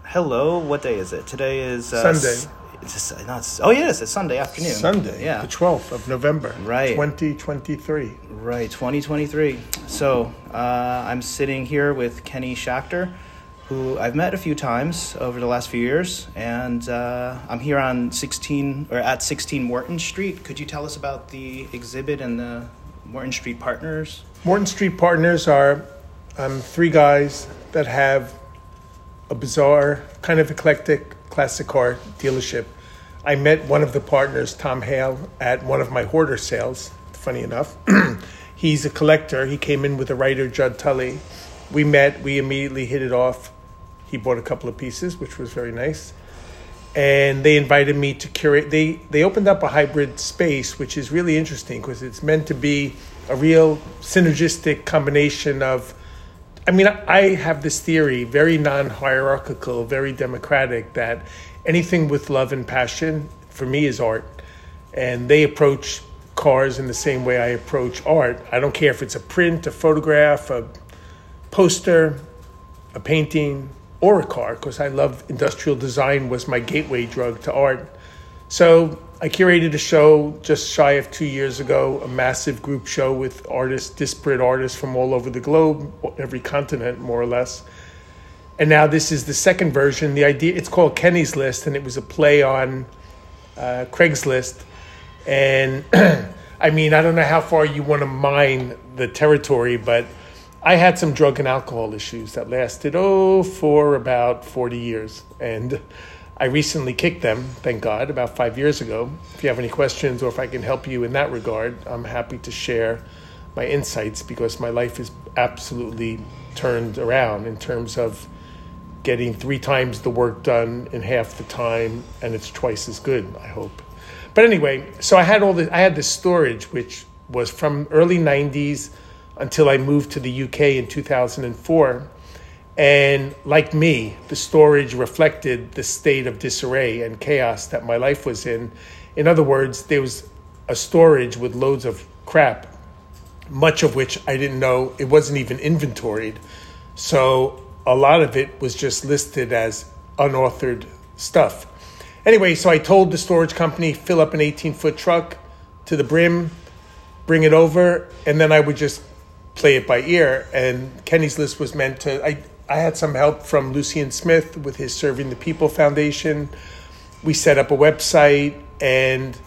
Hello, what day is it? Today is Sunday. It's Sunday afternoon. Sunday, yeah, the 12th of November, right, 2023. Right, 2023. So I'm sitting here with Kenny Schachter, who I've met a few times over the last few years, and I'm here on 16 Morton Street. Could you tell us about the exhibit and the Morton Street Partners? Morton Street Partners are three guys that have a bizarre, kind of eclectic classic car dealership. I met one of the partners, Tom Hale, at one of my hoarder sales, funny enough. He's a collector. He came in with a writer, Judd Tully. We met. We immediately hit it off. He bought a couple of pieces, which was very nice. And they invited me to curate. They opened up a hybrid space, which is really interesting because it's meant to be a real synergistic combination of, I have this theory, very non-hierarchical, very democratic, that anything with love and passion, for me, is art. And they approach cars in the same way I approach art. I don't care if it's a print, a photograph, a poster, a painting, or a car, because I love industrial design, was my gateway drug to art. So I curated a show just shy of 2 years ago, a massive group show with artists, disparate artists from all over the globe, every continent, more or less. And now this is the second version. The idea, it's called Kenny's List, and it was a play on Craigslist. And I don't know how far you want to mine the territory, but I had some drug and alcohol issues that lasted, for about 40 years. And I recently kicked them, thank God, about 5 years ago. If you have any questions or if I can help you in that regard, I'm happy to share my insights, because my life is absolutely turned around in terms of getting 3 times the work done in half the time, and it's twice as good, I hope. But anyway, so I had this storage, which was from early 90s until I moved to the UK in 2004. And like me, the storage reflected the state of disarray and chaos that my life was in. In other words, there was a storage with loads of crap, much of which I didn't know, it wasn't even inventoried. So a lot of it was just listed as unauthored stuff. Anyway, so I told the storage company, fill up an 18-foot truck to the brim, bring it over, and then I would just play it by ear. And Kenny's List was meant to... I had some help from Lucian Smith with his Serving the People Foundation. We set up a website, and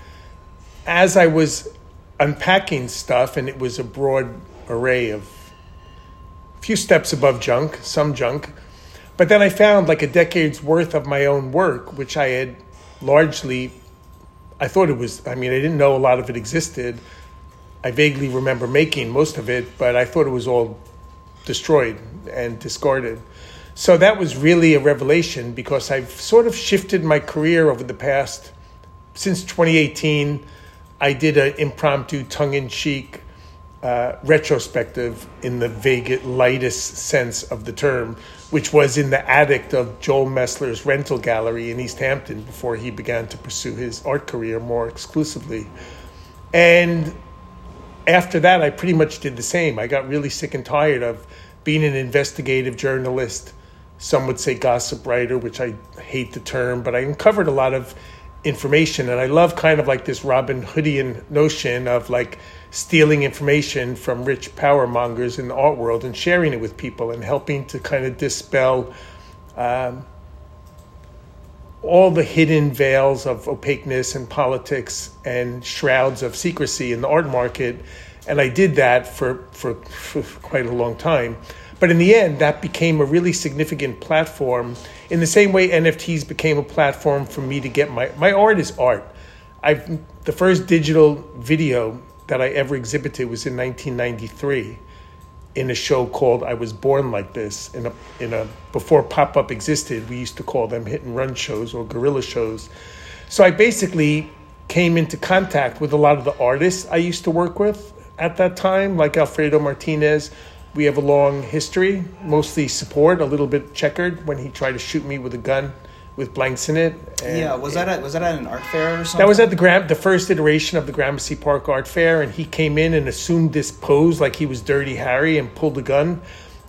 as I was unpacking stuff, and it was a broad array of a few steps above junk, some junk, but then I found like a decade's worth of my own work, which I had largely, I didn't know a lot of it existed. I vaguely remember making most of it, but I thought it was all destroyed and discarded. So that was really a revelation, because I've sort of shifted my career over the past, since 2018, I did an impromptu, tongue-in-cheek retrospective in the vague, lightest sense of the term, which was in the attic of Joel Messler's rental gallery in East Hampton before he began to pursue his art career more exclusively. And after that, I pretty much did the same. I got really sick and tired of being an investigative journalist. Some would say gossip writer, which I hate the term, but I uncovered a lot of information. And I love kind of like this Robin Hoodian notion of like stealing information from rich power mongers in the art world and sharing it with people and helping to kind of dispel all the hidden veils of opaqueness and politics and shrouds of secrecy in the art market. And I did that for quite a long time. But in the end, that became a really significant platform in the same way NFTs became a platform for me to get my art is art. The first digital video that I ever exhibited was in 1993 in a show called I Was Born Like This. In a before pop-up existed, we used to call them hit and run shows or guerrilla shows. So I basically came into contact with a lot of the artists I used to work with at that time, like Alfredo Martinez. We have a long history, mostly support, a little bit checkered when he tried to shoot me with a gun with blanks in it. And was that at an art fair or something? That was at the first iteration of the Gramercy Park Art Fair, and he came in and assumed this pose like he was Dirty Harry and pulled a gun.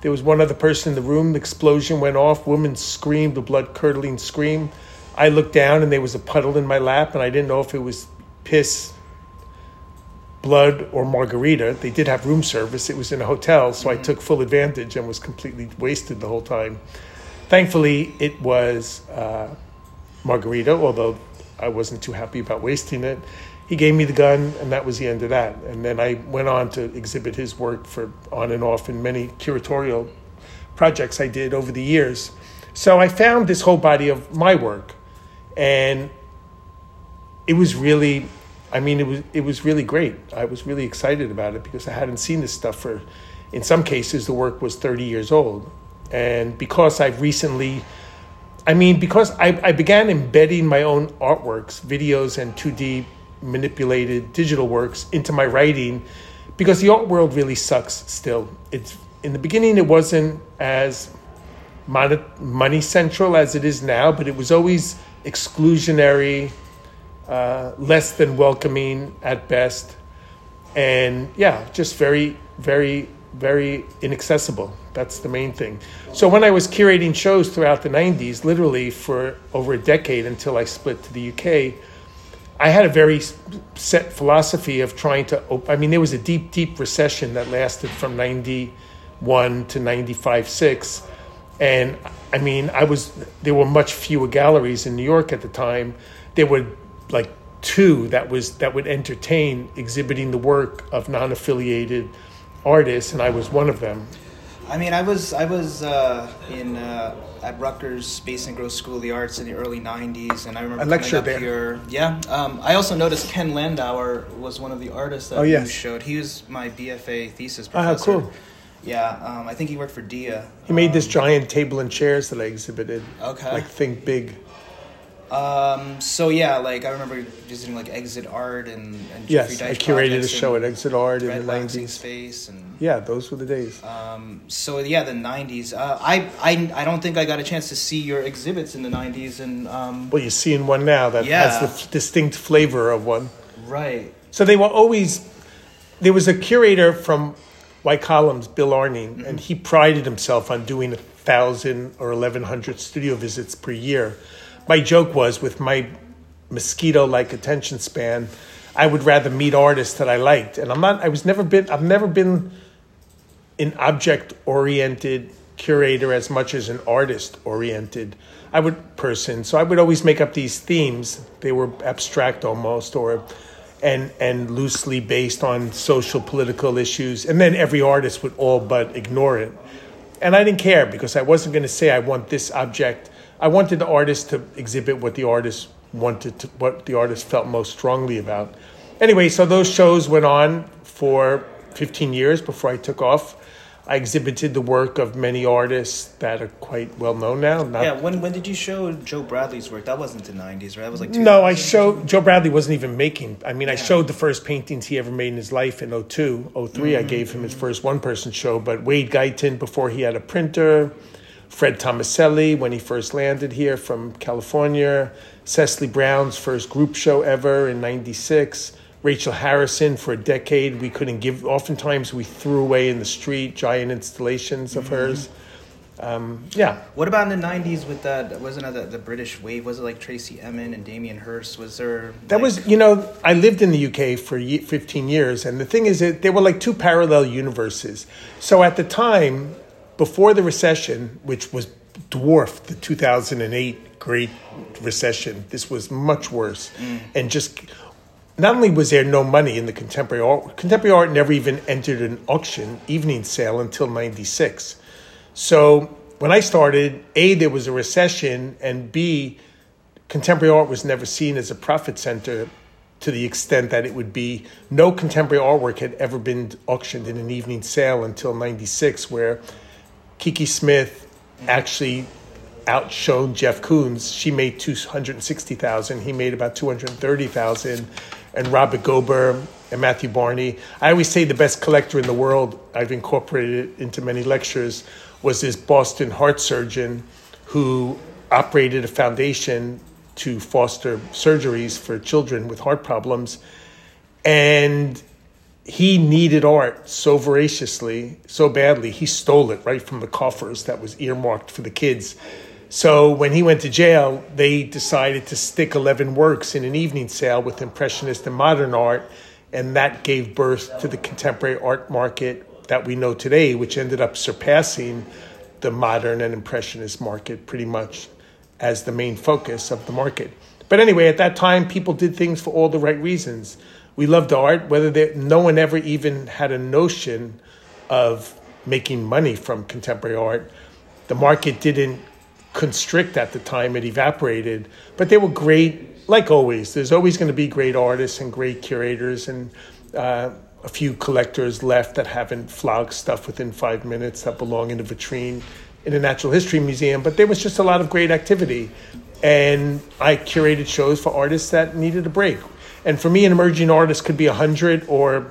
There was one other person in the room. The explosion went off. Woman screamed, a blood-curdling scream. I looked down, and there was a puddle in my lap, and I didn't know if it was piss, blood, or margarita. They did have room service. It was in a hotel, so I took full advantage and was completely wasted the whole time. Thankfully, it was margarita, although I wasn't too happy about wasting it. He gave me the gun, and that was the end of that. And then I went on to exhibit his work for on and off in many curatorial projects I did over the years. So I found this whole body of my work, and it was really, it was really great. I was really excited about it because I hadn't seen this stuff for, in some cases, the work was 30 years old. And because I've recently, because I began embedding my own artworks, videos, and 2D manipulated digital works into my writing, because the art world really sucks still. It's in the beginning, it wasn't as money central as it is now, but it was always exclusionary, less than welcoming at best, and just very, very, very inaccessible. That's the main thing. So when I was curating shows throughout the 90s, literally for over a decade until I split to the UK, I had a very set philosophy of trying to there was a deep, deep recession that lasted from 91 to 95-6. And there were much fewer galleries in New York at the time. There were like two that would entertain exhibiting the work of non-affiliated artists, and I was one of them. I was at Rutgers Space and Growth School of the Arts in the early 90s, and I remember coming up here. Yeah. I also noticed Ken Landauer was one of the artists that you showed. He was my BFA thesis professor. Oh, cool. Yeah, I think he worked for Dia. He made this giant table and chairs that I exhibited. Okay. Like Think Big. I remember visiting like Exit Art and Jeffrey Yes, I Deitch curated a show at Exit Art in the Red 90s. Space and those were the days. the 90s. I don't think I got a chance to see your exhibits in the 90s, and Well, you're seeing one now that has the distinct flavor of one. Right. So they were always. There was a curator from White Columns, Bill Arning, and he prided himself on doing 1,000 or 1,100 studio visits per year. My joke was, with my mosquito-like attention span, I would rather meet artists that I liked. And I've never been an object-oriented curator as much as an artist-oriented person. So I would always make up these themes. They were abstract almost, and loosely based on social, political issues. And then every artist would all but ignore it. And I didn't care, because I wasn't going to say I want this object. I wanted the artist to exhibit what the artist what the artist felt most strongly about. Anyway, so those shows went on for 15 years before I took off. I exhibited the work of many artists that are quite well known now. When did you show Joe Bradley's work? That wasn't the 90s, right? That was like No, I showed Joe Bradley wasn't even making. I showed the first paintings he ever made in his life in 2002, 2003. I gave him his first one-person show. But Wade Guyton, before he had a printer, Fred Tomaselli, when he first landed here from California, Cecily Brown's first group show ever in 96, Rachel Harrison for a decade. We couldn't give, oftentimes we threw away in the street giant installations of hers. What about in the 90s with that, wasn't it the British wave? Was it like Tracy Emin and Damien Hirst? Was there... I lived in the UK for 15 years, and the thing is that there were like two parallel universes. So at the time, before the recession, which was dwarfed the 2008 Great Recession, this was much worse. And just... Not only was there no money in the contemporary art never even entered an auction evening sale until 96. So when I started, A, there was a recession, and B, contemporary art was never seen as a profit center to the extent that it would be. No contemporary artwork had ever been auctioned in an evening sale until 96, where Kiki Smith actually outshone Jeff Koons. She made $260,000. He made about $230,000. And Robert Gober and Matthew Barney. I always say the best collector in the world, I've incorporated it into many lectures, was this Boston heart surgeon who operated a foundation to foster surgeries for children with heart problems. And he needed art so voraciously, so badly, he stole it right from the coffers that was earmarked for the kids. So when he went to jail, they decided to stick 11 works in an evening sale with Impressionist and modern art, and that gave birth to the contemporary art market that we know today, which ended up surpassing the modern and Impressionist market pretty much as the main focus of the market. But anyway, at that time, people did things for all the right reasons. We loved art, no one ever even had a notion of making money from contemporary art. The market didn't constrict at the time, it evaporated. But they were great, like always. There's always going to be great artists and great curators, and a few collectors left that haven't flogged stuff within 5 minutes that belong in a vitrine in a natural history museum. But there was just a lot of great activity. And I curated shows for artists that needed a break. And for me, an emerging artist could be 100 or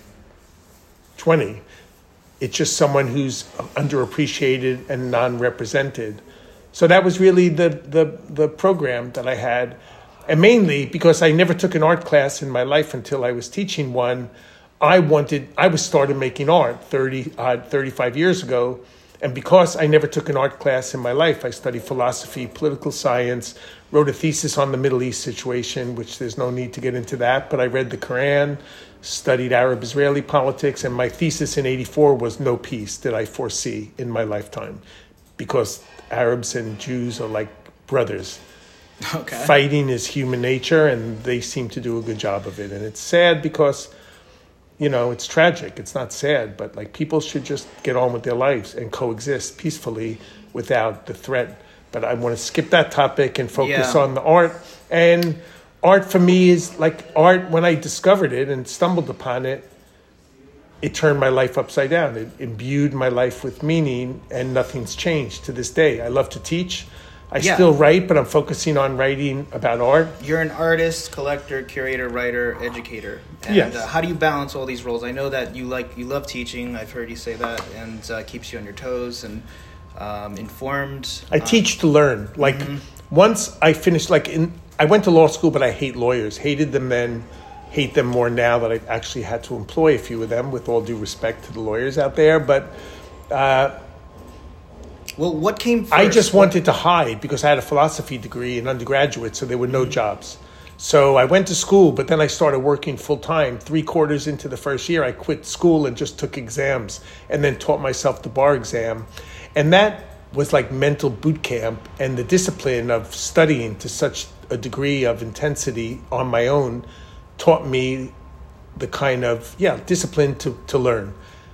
20. It's just someone who's underappreciated and non-represented. So that was really the program that I had. And mainly because I never took an art class in my life until I was teaching one, I was started making art 35 years ago. And because I never took an art class in my life, I studied philosophy, political science, wrote a thesis on the Middle East situation, which there's no need to get into that. But I read the Quran, studied Arab-Israeli politics, and my thesis in '84 was no peace did I foresee in my lifetime, because Arabs and Jews are like brothers. Okay. Fighting is human nature, and they seem to do a good job of it. And it's sad because, it's tragic. It's not sad, but like people should just get on with their lives and coexist peacefully without the threat. But I want to skip that topic and focus on the art. And art for me is like art. When I discovered it and stumbled upon it, it turned my life upside down. It imbued my life with meaning, and nothing's changed to this day. I love to teach. I still write, but I'm focusing on writing about art. You're an artist, collector, curator, writer, educator. And yes. How do you balance all these roles? I know that you love teaching. I've heard you say that, and keeps you on your toes and informed. I teach to learn. Like once I finished, I went to law school, but I hate lawyers. Hated them then, hate them more now that I've actually had to employ a few of them, with all due respect to the lawyers out there. But well, what came first? I just wanted to hide because I had a philosophy degree in undergraduate, so there were no jobs. So I went to school, but then I started working full-time. 3/4 into the first year, I quit school and just took exams, and then taught myself the bar exam. And that was like mental boot camp, and the discipline of studying to such a degree of intensity on my own taught me the kind of, discipline to learn.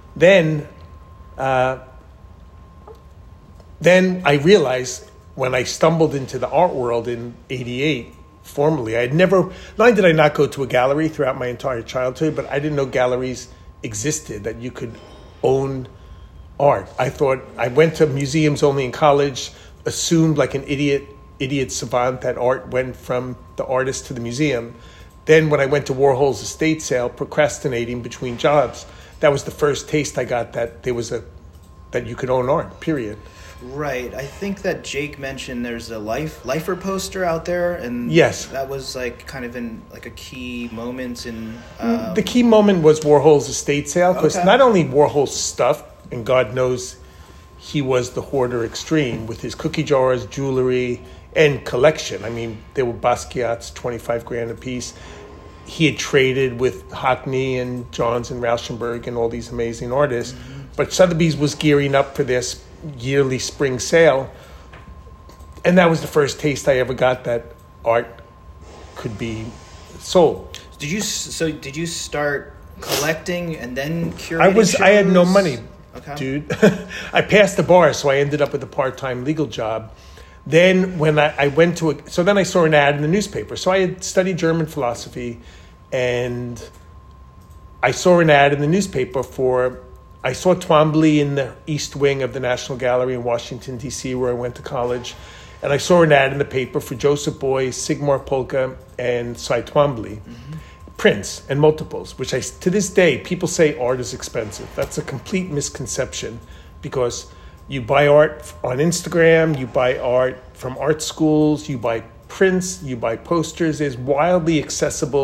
Then I realized when I stumbled into the art world in '88, formally, not only did I not go to a gallery throughout my entire childhood, but I didn't know galleries existed, that you could own art. I went to museums only in college, assumed like an idiot savant that art went from the artist to the museum. Then when I went to Warhol's estate sale, procrastinating between jobs, that was the first taste I got that that you could own art, period. Right. I think that Jake mentioned there's a Lifer poster out there, and yes, that was like kind of in like a key moment in. The key moment was Warhol's estate sale, because not only Warhol's stuff, and God knows he was the hoarder extreme with his cookie jars, jewelry, and collection. I mean, there were Basquiat's, $25,000 a piece. He had traded with Hockney and Johns and Rauschenberg and all these amazing artists, but Sotheby's was gearing up for this yearly spring sale, and that was the first taste I ever got that art could be sold. Did you start collecting and then curating shows? I had no money, dude. I passed the bar, so I ended up with a part-time legal job. Then when I went to then I saw an ad in the newspaper. So I had studied German philosophy, and I saw an ad in the newspaper I saw Twombly in the East Wing of the National Gallery in Washington, D.C., where I went to college. And I saw an ad in the paper for Joseph Beuys, Sigmar Polke, and Cy Twombly. Prints and multiples, which to this day, people say art is expensive. That's a complete misconception, because you buy art on Instagram, you buy art from art schools, you buy prints, you buy posters. There's wildly accessible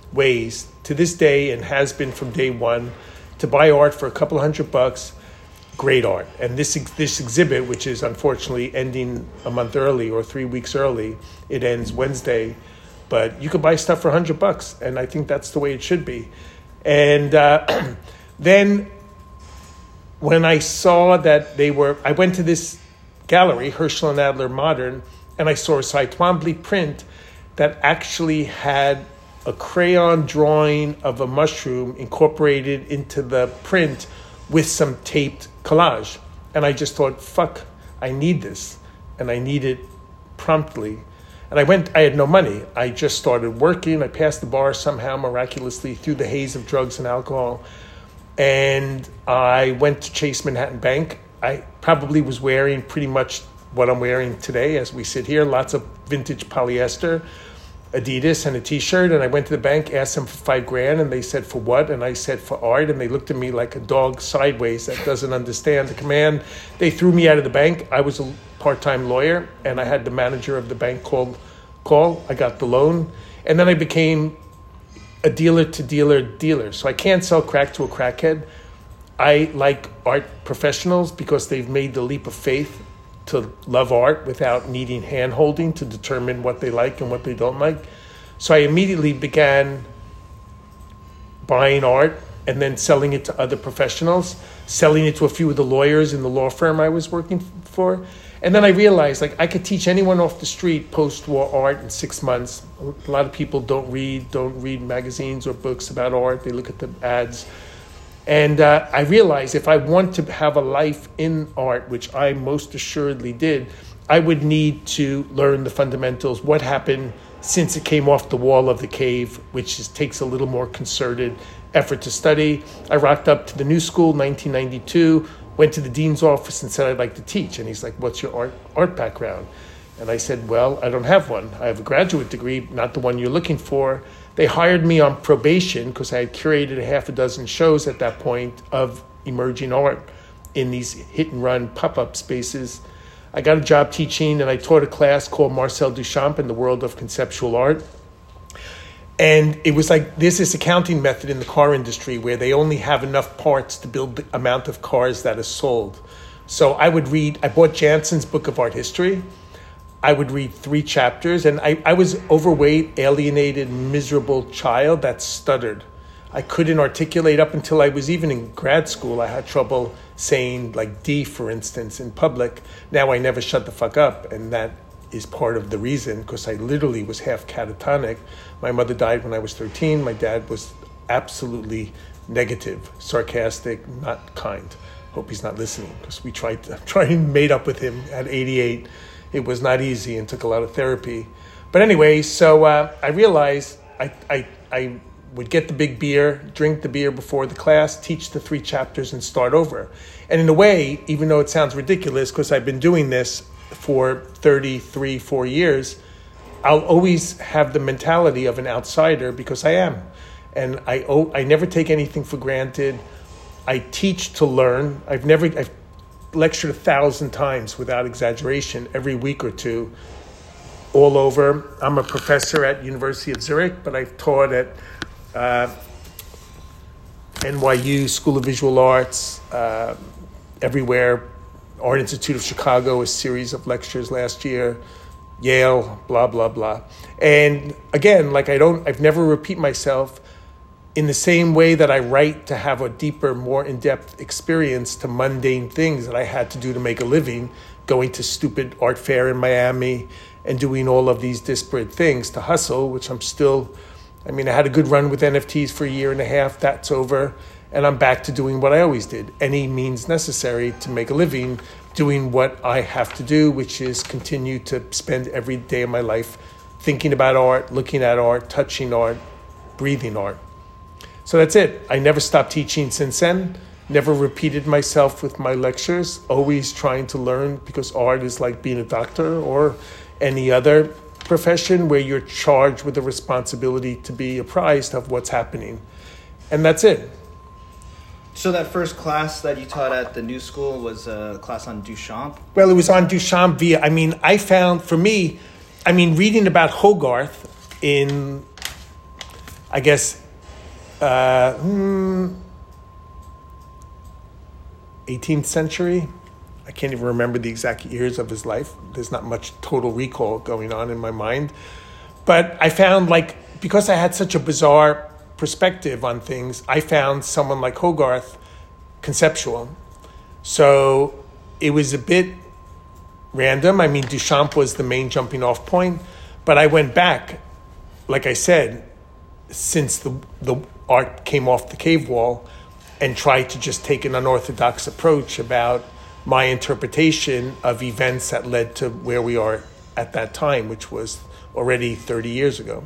ways to this day, and has been from day one, to buy art for a couple of $100. Great art. And this exhibit, which is unfortunately ending a month early or 3 weeks early, it ends Wednesday, but you could buy stuff for $100, and I think that's the way it should be. And then when I saw that I went to this gallery, Herschel and Adler Modern, and I saw a Cy Twombly print that actually had a crayon drawing of a mushroom incorporated into the print with some taped collage. And I just thought, fuck, I need this. And I need it promptly. And I had no money. I just started working. I passed the bar somehow miraculously through the haze of drugs and alcohol. And I went to Chase Manhattan Bank. I probably was wearing pretty much what I'm wearing today as we sit here, lots of vintage polyester, Adidas, and a t-shirt. And I went to the bank, asked them for $5,000, and they said, for what? And I said, for art. And they looked at me like a dog sideways that doesn't understand the command. They threw me out of the bank. I was a part-time lawyer, and I had the manager of the bank call. I got the loan. And then I became a dealer. So I can't sell crack to a crackhead. I like art professionals because they've made the leap of faith to love art without needing hand-holding to determine what they like and what they don't like. So I immediately began buying art and then selling it to other professionals, selling it to a few of the lawyers in the law firm I was working for. And then I realized, I could teach anyone off the street post-war art in 6 months. A lot of people don't read magazines or books about art. They look at the ads. And I realized if I want to have a life in art, which I most assuredly did, I would need to learn the fundamentals, what happened since it came off the wall of the cave, which takes a little more concerted effort to study. I rocked up to the New School, 1992, went to the dean's office and said, I'd like to teach. And he's like, what's your art background? And I said, well, I don't have one. I have a graduate degree, not the one you're looking for. They hired me on probation because I had curated a half a dozen shows at that point of emerging art in these hit-and-run pop-up spaces. I got a job teaching, and I taught a class called Marcel Duchamp in the World of Conceptual Art. And it was like, there's this accounting method in the car industry where they only have enough parts to build the amount of cars that is sold. So I bought Jansen's Book of Art History. I would read 3 chapters, and I was overweight, alienated, miserable child that stuttered. I couldn't articulate up until I was even in grad school. I had trouble saying like D, for instance, in public. Now I never shut the fuck up, and that is part of the reason, because I literally was half catatonic. My mother died when I was 13. My dad was absolutely negative, sarcastic, not kind. Hope he's not listening, because we tried and made up with him at 88. It was not easy and took a lot of therapy. But anyway, so I realized I would get the big beer, drink the beer before the class, teach the 3 chapters, and start over. And in a way, even though it sounds ridiculous, because I've been doing this for 4 years, I'll always have the mentality of an outsider because I am. And I never take anything for granted. I teach to learn. I've lectured 1,000 times without exaggeration every week or two all over. I'm a professor at University of Zurich, but I've taught at NYU, School of Visual Arts, everywhere, Art Institute of Chicago, a series of lectures last year, Yale, blah, blah, blah. And again, I've never repeat myself. In the same way that I write to have a deeper, more in-depth experience to mundane things that I had to do to make a living, going to stupid art fair in Miami and doing all of these disparate things to hustle, which I'm still, I had a good run with NFTs for 1.5 years. That's over. And I'm back to doing what I always did. Any means necessary to make a living, doing what I have to do, which is continue to spend every day of my life thinking about art, looking at art, touching art, breathing art. So that's it. I never stopped teaching since then, never repeated myself with my lectures, always trying to learn, because art is like being a doctor or any other profession where you're charged with the responsibility to be apprised of what's happening. And that's it. So that first class that you taught at the New School was a class on Duchamp? Well, it was on Duchamp I found, for me, reading about Hogarth in I guess, 18th century. I can't even remember the exact years of his life. There's not much total recall going on in my mind. But I found, like, because I had such a bizarre perspective on things, I found someone like Hogarth conceptual. So it was a bit random. I mean, Duchamp was the main jumping off point. But I went back, like I said, since the art came off the cave wall, and tried to just take an unorthodox approach about my interpretation of events that led to where we are at that time, which was already 30 years ago.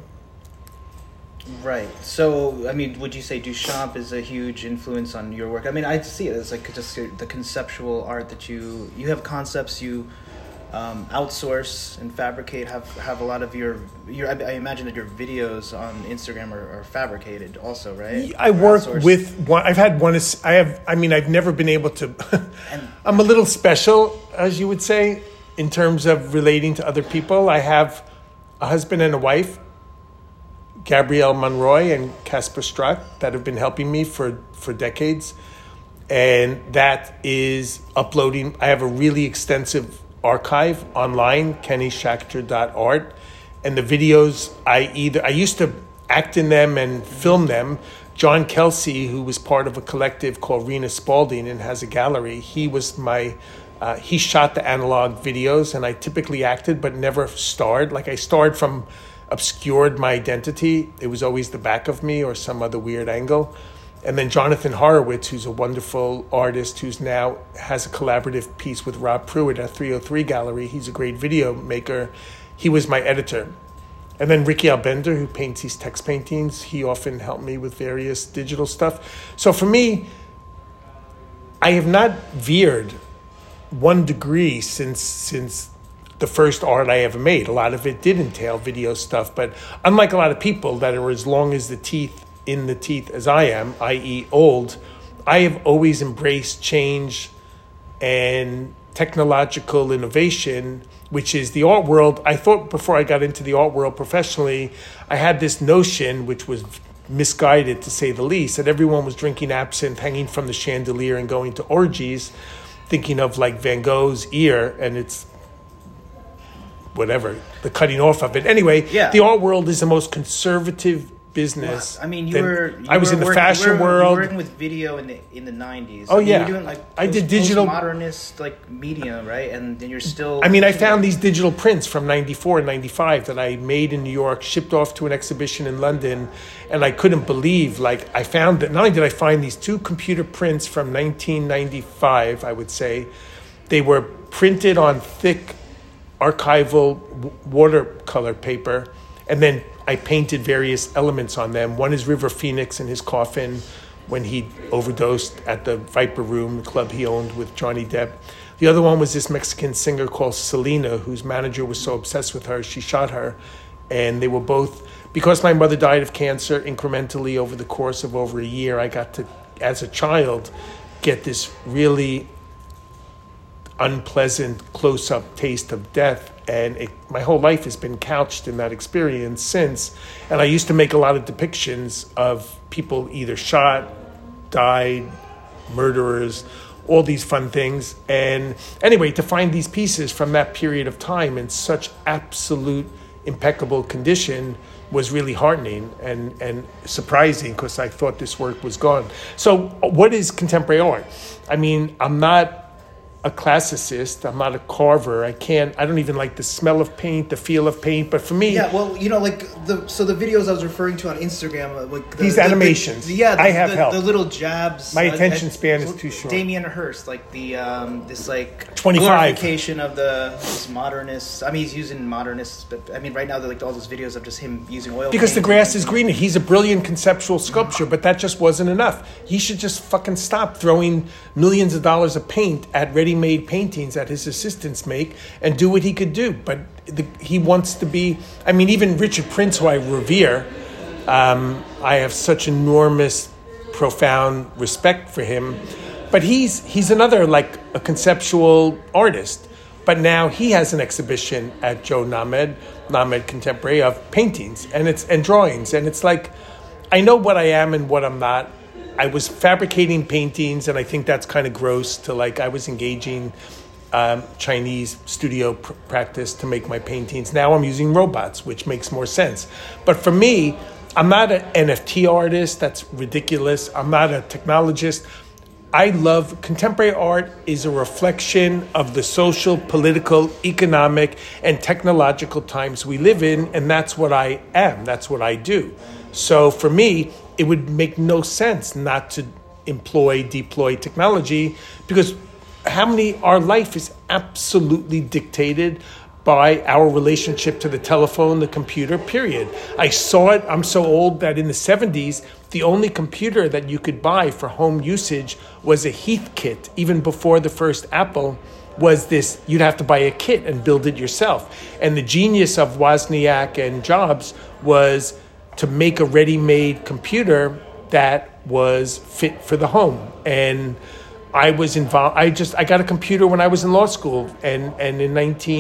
Right. So, I mean, would you say Duchamp is a huge influence on your work? I mean, I see it as like just the conceptual art that you have concepts you outsource and fabricate. Have a lot of your I imagine that your videos on Instagram are fabricated also, right? I work with one. I've never been able to. I'm a little special, as you would say, in terms of relating to other people. I have a husband and a wife, Gabrielle Monroy and Casper Strack, that have been helping me for decades. And that is uploading. I have a really extensive archive online, kennyschachter.art. And the videos, I used to act in them and film them. John Kelsey, who was part of a collective called Rena Spalding and has a gallery, he was he shot the analog videos, and I typically acted but never starred. Like, I starred from obscured my identity. It was always the back of me or some other weird angle. And then Jonathan Horowitz, who's a wonderful artist who's now has a collaborative piece with Rob Pruitt at 303 Gallery. He's a great video maker. He was my editor. And then Ricky Albender, who paints these text paintings, he often helped me with various digital stuff. So for me, I have not veered 1 degree since the first art I ever made. A lot of it did entail video stuff, but unlike a lot of people that are as long as the teeth in the teeth as I am, i.e. old, I have always embraced change and technological innovation, which is the art world. I thought before I got into the art world professionally, I had this notion, which was misguided to say the least, that everyone was drinking absinthe, hanging from the chandelier and going to orgies, thinking of like Van Gogh's ear, and it's whatever, the cutting off of it. Anyway, yeah. The art world is the most conservative business. Well, I mean, I was in the fashion world. You were working with video in the 90s. Oh, yeah. You were doing like I did digital modernist like media, right? And then you're still. I mean, I found these digital prints from 94 and 95 that I made in New York, shipped off to an exhibition in London, and I couldn't believe, like, I found that not only did I find these 2 computer prints from 1995, I would say, they were printed on thick archival watercolor paper, and then I painted various elements on them. One is River Phoenix in his coffin when he overdosed at the Viper Room, the club he owned with Johnny Depp. The other one was this Mexican singer called Selena, whose manager was so obsessed with her, she shot her. And they were both, because my mother died of cancer incrementally over the course of over a year, I got to, as a child, get this really unpleasant close-up taste of death, and my whole life has been couched in that experience since. And I used to make a lot of depictions of people either shot, died, murderers, all these fun things. And anyway, to find these pieces from that period of time in such absolute impeccable condition was really heartening and surprising, because I thought this work was gone. So what is contemporary art? I mean, I'm not a classicist. I'm not a carver. I don't even like the smell of paint, the feel of paint. But for me, yeah, well, like the videos I was referring to on Instagram, like these animations, I have help. The little jabs. My attention span is too short. Damien Hirst, like the this like 25 glorification of this modernist. I mean, he's using modernists, but I mean, right now they're like all those videos of just him using oil. Because the grass is greener. He's a brilliant conceptual sculpture, but that just wasn't enough. He should just fucking stop throwing millions of dollars of paint at ready-made paintings that his assistants make and do what he could do. But he wants to be, I mean, even Richard Prince, who I revere, I have such enormous, profound respect for him. But he's another, like, a conceptual artist. But now he has an exhibition at Joe Nahmed Contemporary, of paintings and drawings. And it's like, I know what I am and what I'm not. I was fabricating paintings, and I think that's kind of gross to like, I was engaging Chinese studio practice to make my paintings. Now I'm using robots, which makes more sense. But for me, I'm not an NFT artist. That's ridiculous. I'm not a technologist. I love contemporary art is a reflection of the social, political, economic, and technological times we live in, and that's what I am. That's what I do. So for me, it would make no sense not to deploy technology, because our life is absolutely dictated by our relationship to the telephone, the computer, period. I saw it. I'm so old that in the 70s, the only computer that you could buy for home usage was a Heathkit. Even before the first Apple was this, you'd have to buy a kit and build it yourself. And the genius of Wozniak and Jobs was to make a ready-made computer that was fit for the home. And I was involved. I got a computer when I was in law school, and in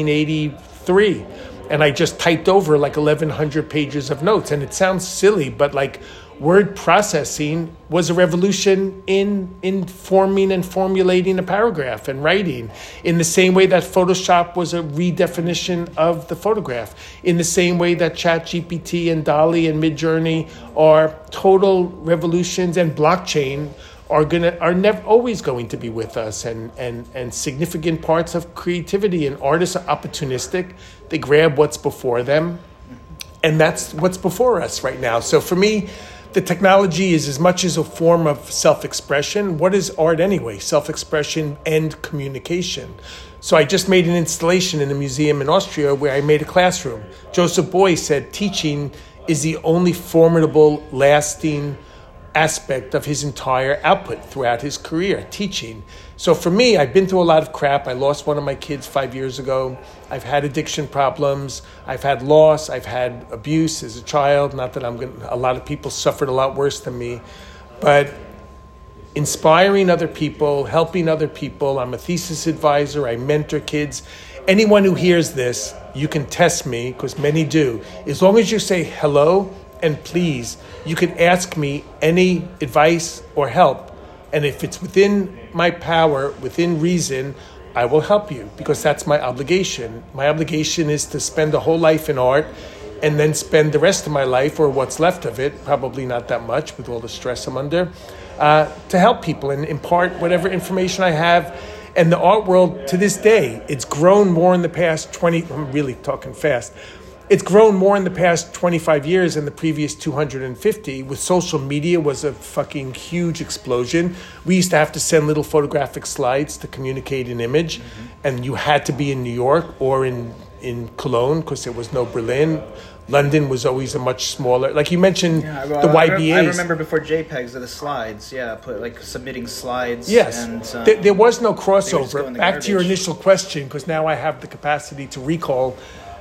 1983, and I just typed over like 1,100 pages of notes. And it sounds silly, but like word processing was a revolution in forming and formulating a paragraph and writing. In the same way that Photoshop was a redefinition of the photograph. In the same way that ChatGPT and DALL-E and Midjourney are total revolutions, and blockchain are never always going to be with us, and significant parts of creativity, and artists are opportunistic. They grab what's before them, and that's what's before us right now. So for me, the technology is as much as a form of self-expression. What is art anyway? Self-expression and communication. So I just made an installation in a museum in Austria where I made a classroom. Joseph Beuys said teaching is the only formidable, lasting aspect of his entire output throughout his career, teaching. So for me, I've been through a lot of crap. I lost one of my kids 5 years ago. I've had addiction problems. I've had loss. I've had abuse as a child. Not that a lot of people suffered a lot worse than me. But inspiring other people, helping other people. I'm a thesis advisor. I mentor kids. Anyone who hears this, you can test me, because many do. As long as you say hello and please, you can ask me any advice or help. And if it's within my power, within reason, I will help you, because that's my obligation. My obligation is to spend a whole life in art, and then spend the rest of my life, or what's left of it, probably not that much with all the stress I'm under, to help people and impart whatever information I have. And the art world, to this day, it's grown more in the past 20, I'm really talking fast, it's grown more in the past 25 years than the previous 250. With social media was a fucking huge explosion. We used to have to send little photographic slides to communicate an image, and you had to be in New York or in Cologne, because there was no Berlin. London was always a much smaller, like you mentioned, the YBAs. I remember before JPEGs of the slides, submitting slides. Yes, and, there was no crossover. Back to your garbage. initial question, because now I have the capacity to recall,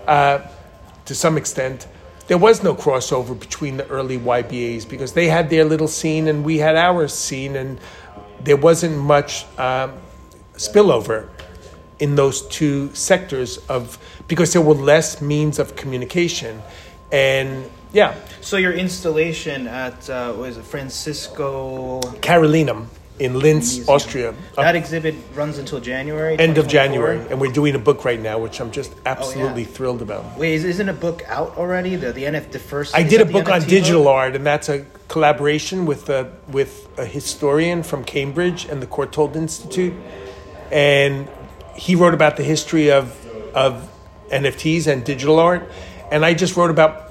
to some extent, there was no crossover between the early YBAs, because they had their little scene and we had our scene, and there wasn't much spillover in those two sectors because there were less means of communication. And yeah. So your installation at what is it, Francisco Carolinum in Linz, Museum. Austria. That exhibit runs until January. End of 2024? January, and we're doing a book right now, which I'm just absolutely thrilled about. Wait, isn't a book out already? The first. I is did a that the book on NFT digital book? art, and that's a collaboration with a historian from Cambridge and the Courtauld Institute, and he wrote about the history of NFTs and digital art, and I just wrote about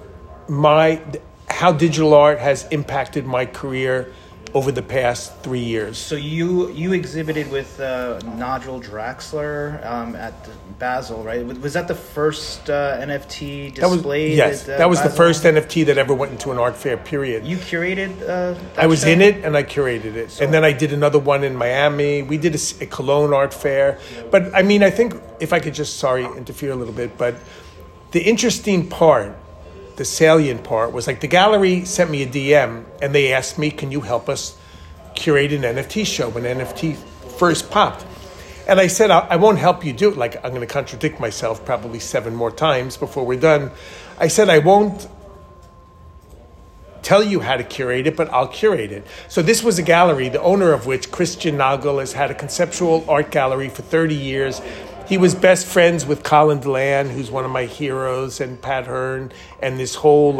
how digital art has impacted my career over the past 3 years. So you exhibited with Nigel Draxler at Basel, right? Was that the first NFT displayed? That was the Basel? first NFT that ever went into an art fair, period. You curated that I was show? in it, and I curated it. And then I did another one in Miami. We did a Cologne art fair. But, I mean, I think, if I could just, interfere a little bit, but the interesting part, the salient part, was like the gallery sent me a DM, and they asked me, can you help us curate an NFT show when NFT first popped? And I said, I won't help you do it. Like, I'm going to contradict myself probably 7 more times before we're done. I said, I won't tell you how to curate it, but I'll curate it. So this was a gallery, the owner of which, Christian Nagel, has had a conceptual art gallery for 30 years. He was best friends with Colin Deland, who's one of my heroes, and Pat Hearn, and this whole,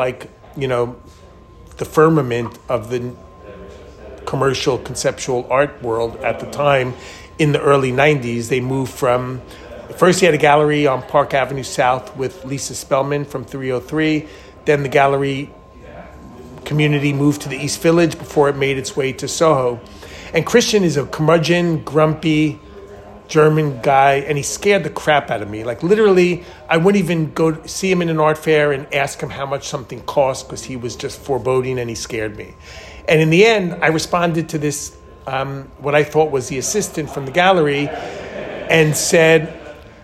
the firmament of the commercial conceptual art world at the time. In the early 90s, they moved from, first he had a gallery on Park Avenue South with Lisa Spellman from 303. Then the gallery community moved to the East Village before it made its way to Soho. And Christian is a curmudgeon, grumpy German guy, and he scared the crap out of me. Like, literally, I wouldn't even go see him in an art fair and ask him how much something cost, because he was just foreboding and he scared me. And in the end, I responded to this, what I thought was the assistant from the gallery, and said,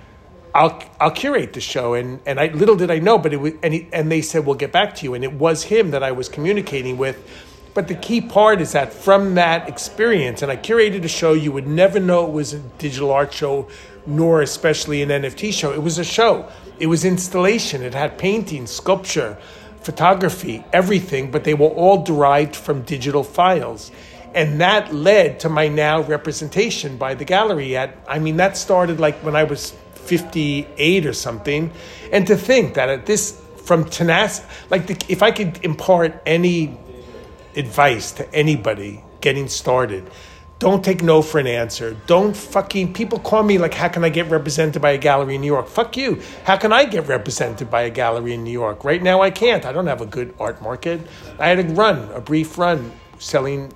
I'll curate the show. And I, little did I know, but it was, and they said, we'll get back to you. And it was him that I was communicating with. But the key part is that from that experience, and I curated a show, you would never know it was a digital art show, nor especially an NFT show. It was a show. It was installation. It had painting, sculpture, photography, everything, but they were all derived from digital files. And that led to my now representation by the gallery that started like when I was 58 or something. And to think that at this, from tenacity, if I could impart any advice to anybody getting started, don't take no for an answer. Don't people call me like, how can I get represented by a gallery in New York? Fuck you. How can I get represented by a gallery in New York? Right now I can't. I don't have a good art market. I had a brief run selling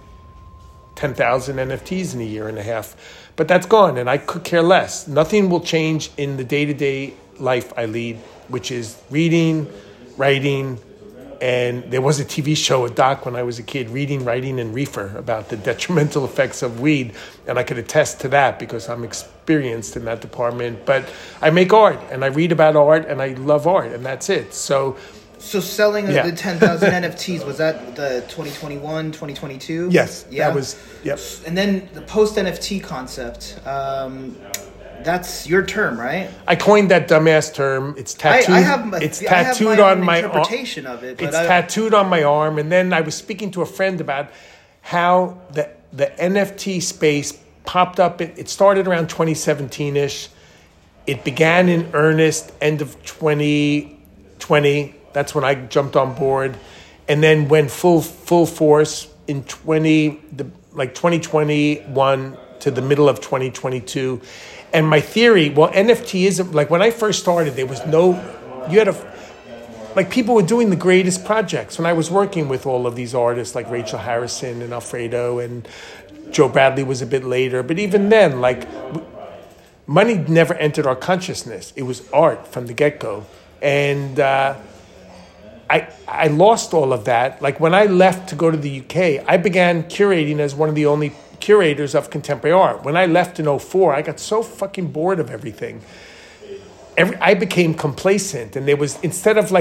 10,000 NFTs in a year and a half. But that's gone, and I could care less. Nothing will change in the day-to-day life I lead, which is reading, writing, and there was a TV show, a doc, when I was a kid, Reading, Writing, and Reefer, about the detrimental effects of weed, and I could attest to that because I'm experienced in that department. But I make art, and I read about art, and I love art, and that's it. So selling the 10,000 NFTs, was that the 2021, 2022? Yes, yeah. That was, yep. And then the post-NFT concept, that's your term, right? I coined that dumbass term. It's tattooed. It's tattooed on my interpretation of it. It's tattooed on my arm. And then I was speaking to a friend about how the NFT space popped up. It started around 2017-ish. It began in earnest end of 2020. That's when I jumped on board, and then went full force in 2021 to the middle of 2022. And my theory, NFT isn't, like when I first started, there was people were doing the greatest projects. When I was working with all of these artists like Rachel Harrison and Alfredo, and Joe Bradley was a bit later, but even then, money never entered our consciousness. It was art from the get-go. And I lost all of that. Like when I left to go to the UK, I began curating as one of the only curators of contemporary art. When I left in 2004, I got so fucking bored of everything. I became complacent, and there was, instead of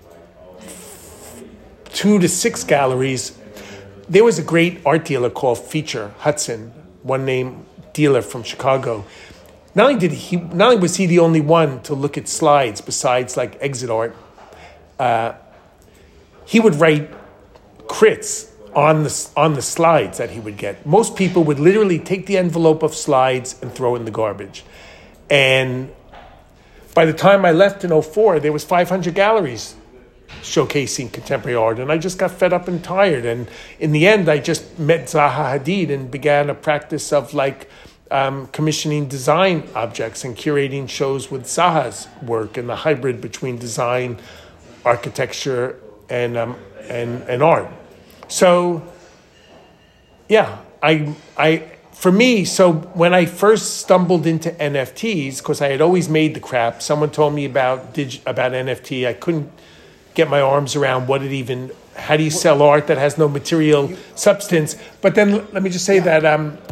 2 to 6 galleries, there was a great art dealer called Feature Hudson, one name dealer from Chicago. Not only was he the only one to look at slides besides Exit Art, he would write crits on the slides that he would get. Most people would literally take the envelope of slides and throw it in the garbage. And by the time I left in 2004, there was 500 galleries showcasing contemporary art, and I just got fed up and tired. And in the end, I just met Zaha Hadid and began a practice of commissioning design objects and curating shows with Zaha's work, and the hybrid between design, architecture, and art. So, yeah, so when I first stumbled into NFTs, because I had always made the crap, someone told me about NFT. I couldn't get my arms around how do you sell art that has no material substance? But then let me just say that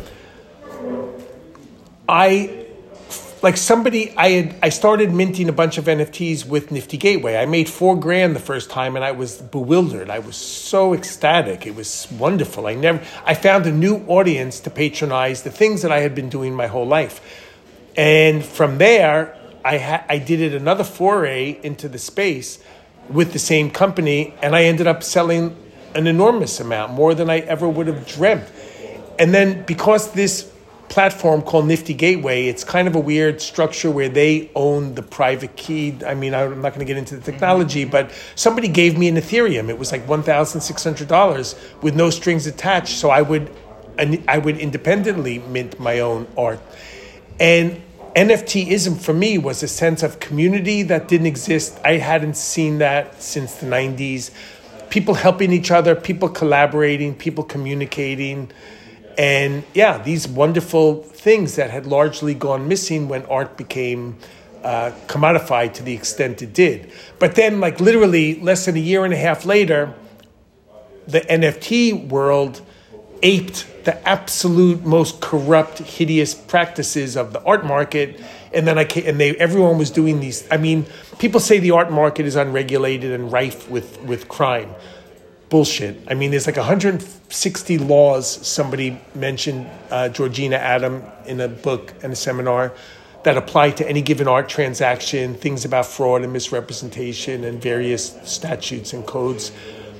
I started minting a bunch of NFTs with Nifty Gateway. I made $4,000 the first time, and I was bewildered. I was so ecstatic. It was wonderful. I found a new audience to patronize the things that I had been doing my whole life. And from there, I did another foray into the space with the same company, and I ended up selling an enormous amount, more than I ever would have dreamt. And then because this platform called Nifty Gateway, it's kind of a weird structure where they own the private key. I mean, I'm not going to get into the technology, but somebody gave me an Ethereum. It was like $1,600 with no strings attached. So I would independently mint my own art. And NFTism for me was a sense of community that didn't exist. I hadn't seen that since the 90s. People helping each other, people collaborating, people communicating. And yeah, these wonderful things that had largely gone missing when art became commodified to the extent it did. But then, like literally less than a year and a half later, the NFT world aped the absolute most corrupt, hideous practices of the art market. And then everyone was doing these. I mean, people say the art market is unregulated and rife with crime. Bullshit. I mean, there's like 160 laws. Somebody mentioned Georgina Adam in a book and a seminar that apply to any given art transaction, things about fraud and misrepresentation and various statutes and codes.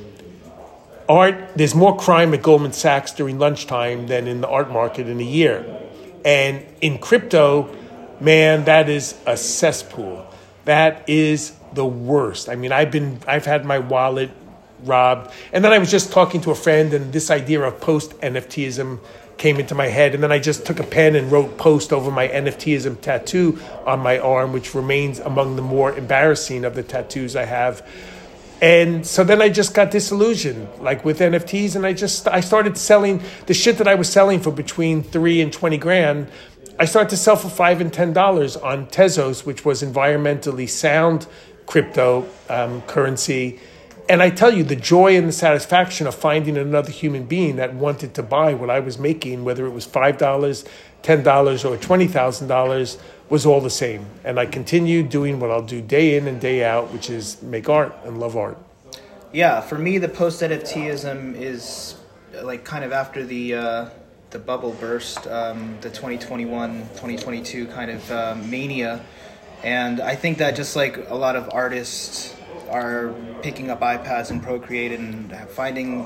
There's more crime at Goldman Sachs during lunchtime than in the art market in a year. And in crypto, man, that is a cesspool. That is the worst. I mean, I've had my wallet robbed. And then I was just talking to a friend, and this idea of post-NFTism came into my head. And then I just took a pen and wrote post over my NFTism tattoo on my arm, which remains among the more embarrassing of the tattoos I have. And so then I just got disillusioned, like with NFTs, and I started selling the shit that I was selling for between $3 and $20,000. I started to sell for $5 and $10 on Tezos, which was environmentally sound crypto currency. And I tell you, the joy and the satisfaction of finding another human being that wanted to buy what I was making, whether it was $5, $10, or $20,000, was all the same. And I continued doing what I'll do day in and day out, which is make art and love art. Yeah, for me, the post-NFTism is like kind of after the bubble burst, the 2021, 2022 kind of mania. And I think that just like a lot of artists are picking up iPads and Procreate and finding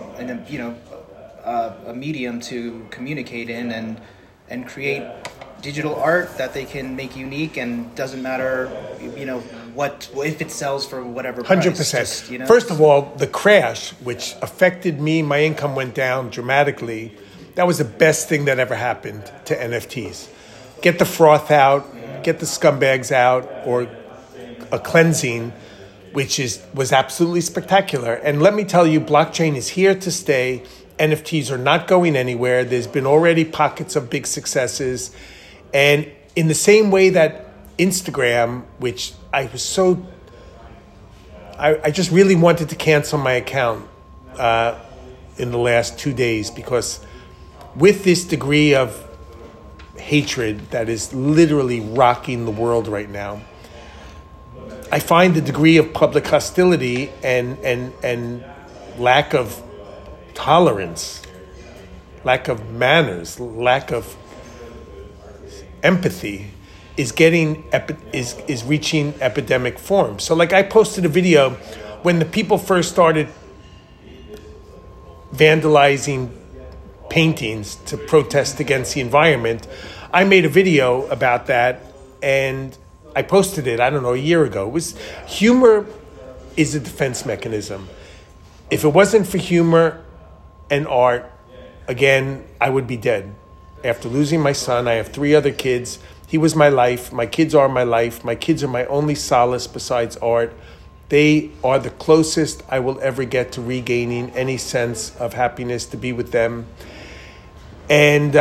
a medium to communicate in and create digital art that they can make unique, and doesn't matter what if it sells for whatever price. 100%. First of all, the crash, which affected me, my income went down dramatically. That was the best thing that ever happened to NFTs. Get the froth out, get the scumbags out, or a cleansing, which was absolutely spectacular. And let me tell you, blockchain is here to stay. NFTs are not going anywhere. There's been already pockets of big successes. And in the same way that Instagram, which I just really wanted to cancel my account in the last 2 days, because with this degree of hatred that is literally rocking the world right now, I find the degree of public hostility and lack of tolerance, lack of manners, lack of empathy is reaching epidemic form. So like I posted a video when the people first started vandalizing paintings to protest against the environment. I made a video about that and I posted it, I don't know, a year ago. Humor is a defense mechanism. If it wasn't for humor and art, again, I would be dead. After losing my son, I have 3 other kids. He was my life. My kids are my life. My kids are my only solace besides art. They are the closest I will ever get to regaining any sense of happiness to be with them. And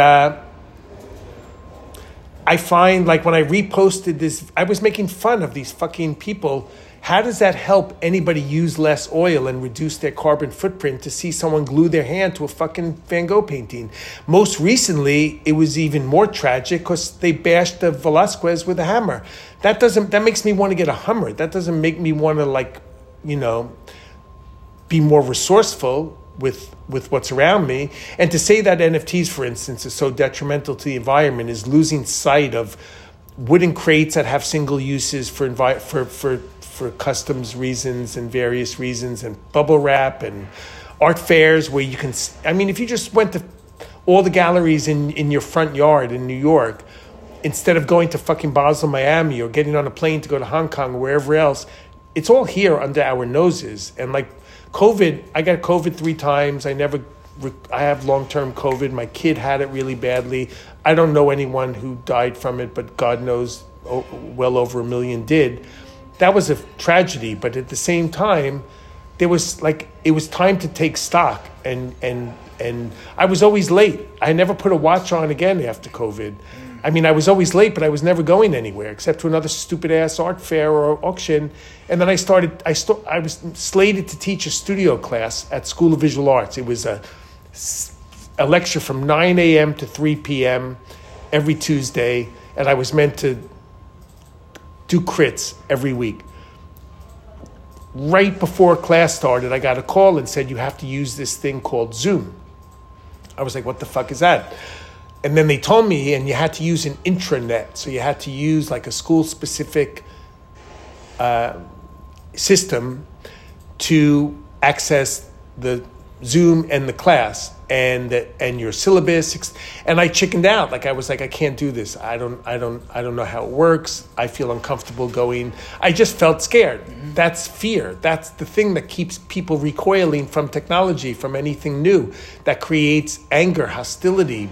I find, like, when I reposted this, I was making fun of these fucking people. How does that help anybody use less oil and reduce their carbon footprint to see someone glue their hand to a fucking Van Gogh painting? Most recently, it was even more tragic because they bashed the Velázquez with a hammer. That makes me want to get a Hummer. That doesn't make me want to, be more resourceful with what's around me. And to say that NFTs, for instance, is so detrimental to the environment is losing sight of wooden crates that have single uses for customs reasons and various reasons, and bubble wrap and art fairs where you can, I mean, if you just went to all the galleries in your front yard in New York, instead of going to fucking Basel, Miami, or getting on a plane to go to Hong Kong or wherever else, it's all here under our noses. And like COVID, I got COVID 3 times. I have long-term COVID. My kid had it really badly. I don't know anyone who died from it, but God knows well over 1 million did. That was a tragedy. But at the same time, it was time to take stock. And I was always late. I never put a watch on again after COVID. I mean, I was always late, but I was never going anywhere except to another stupid-ass art fair or auction. And then I was slated to teach a studio class at School of Visual Arts. It was a lecture from 9 a.m. to 3 p.m. every Tuesday, and I was meant to do crits every week. Right before class started, I got a call and said, you have to use this thing called Zoom. I was like, what the fuck is that? And then they told me, and you had to use an intranet. So you had to use like a school-specific system to access the Zoom and the class and your syllabus. And I chickened out. Like I was like, I can't do this. I don't know how it works. I feel uncomfortable going. I just felt scared. Mm-hmm. That's fear. That's the thing that keeps people recoiling from technology, from anything new, that creates anger, hostility,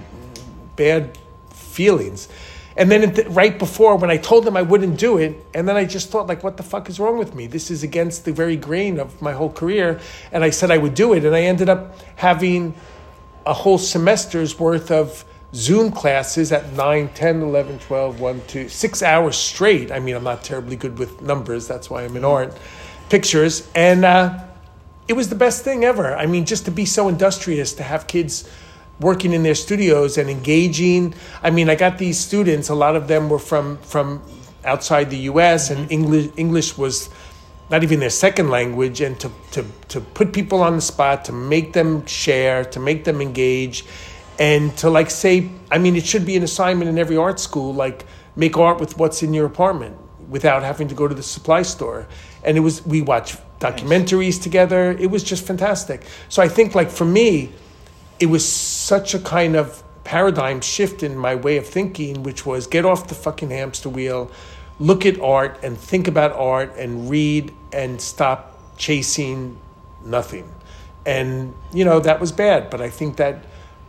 bad feelings. And then right before, when I told them I wouldn't do it, and then I just thought, like, what the fuck is wrong with me? This is against the very grain of my whole career. And I said I would do it, and I ended up having a whole semester's worth of Zoom classes at 9, 10, 11, 12, 1, 2, 6 hours straight. I mean, I'm not terribly good with numbers. That's why I'm in art. Pictures. And it was the best thing ever. I mean, just to be so industrious, to have kids working in their studios and engaging. I mean, I got these students, a lot of them were from outside the US, and English was not even their second language, and to put people on the spot, to make them share, to make them engage, and to like say, I mean, it should be an assignment in every art school, like make art with what's in your apartment without having to go to the supply store. And we watched documentaries together. It was just fantastic. So I think, like, for me, it was such a kind of paradigm shift in my way of thinking, which was get off the fucking hamster wheel, look at art and think about art and read and stop chasing nothing. And, that was bad. But I think that,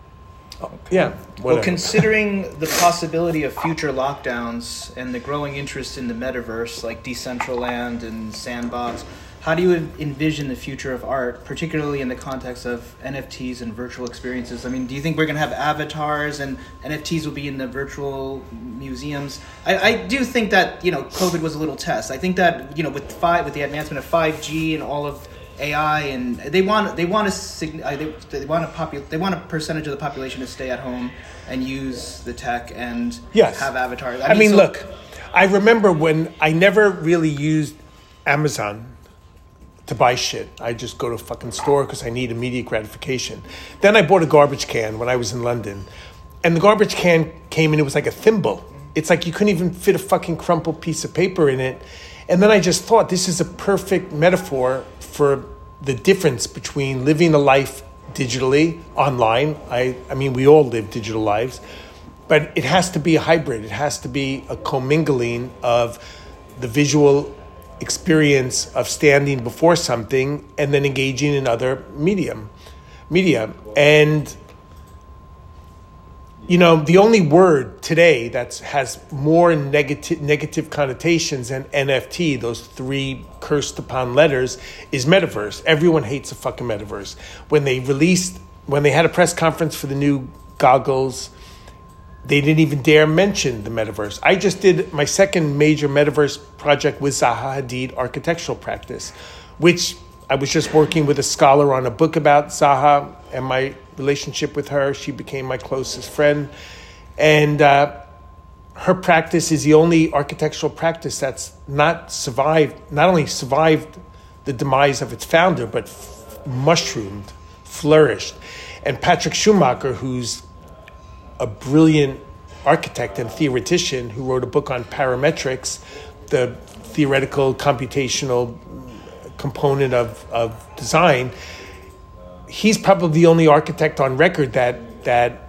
yeah. Whatever. Well, considering the possibility of future lockdowns and the growing interest in the metaverse, like Decentraland and Sandbox, how do you envision the future of art, particularly in the context of NFTs and virtual experiences? I mean, do you think we're going to have avatars and NFTs will be in the virtual museums? I do think that, COVID was a little test. I think that, with the advancement of 5G and all of AI, and they want a percentage of the population to stay at home and use the tech and have avatars. I mean, look, I remember when I never really used Amazon to buy shit. I just go to a fucking store because I need immediate gratification. Then I bought a garbage can when I was in London. And the garbage can came and it was like a thimble. It's like you couldn't even fit a fucking crumpled piece of paper in it. And then I just thought, this is a perfect metaphor for the difference between living a life digitally, online. I mean, we all live digital lives. But it has to be a hybrid. It has to be a commingling of the visual experience of standing before something and then engaging in other media. And the only word today that has more negative connotations than NFT, those 3 cursed upon letters, is metaverse. Everyone hates a fucking metaverse. When they had a press conference for the new goggles, they didn't even dare mention the metaverse. I just did my second major metaverse project with Zaha Hadid Architectural Practice, which I was just working with a scholar on a book about Zaha and my relationship with her. She became my closest friend. And her practice is the only architectural practice that's not only survived the demise of its founder, but mushroomed, flourished. And Patrick Schumacher, who's a brilliant architect and theoretician who wrote a book on parametrics, the theoretical computational component of design, he's probably the only architect on record that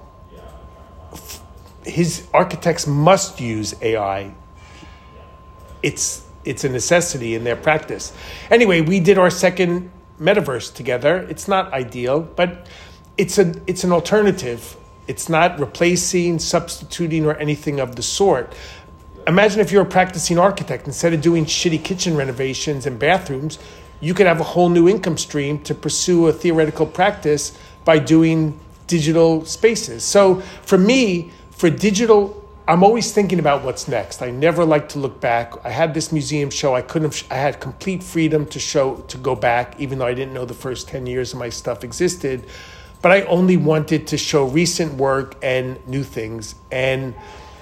his architects must use AI. It's a necessity in their practice. Anyway, we did our second metaverse together. It's not ideal, but it's an alternative. It's not replacing, substituting, or anything of the sort. Imagine if you're a practicing architect, instead of doing shitty kitchen renovations and bathrooms, you could have a whole new income stream to pursue a theoretical practice by doing digital spaces. So for me, for digital, I'm always thinking about what's next. I never like to look back. I had this museum show. I had complete freedom to go back, even though I didn't know the first 10 years of my stuff existed. But I only wanted to show recent work and new things. And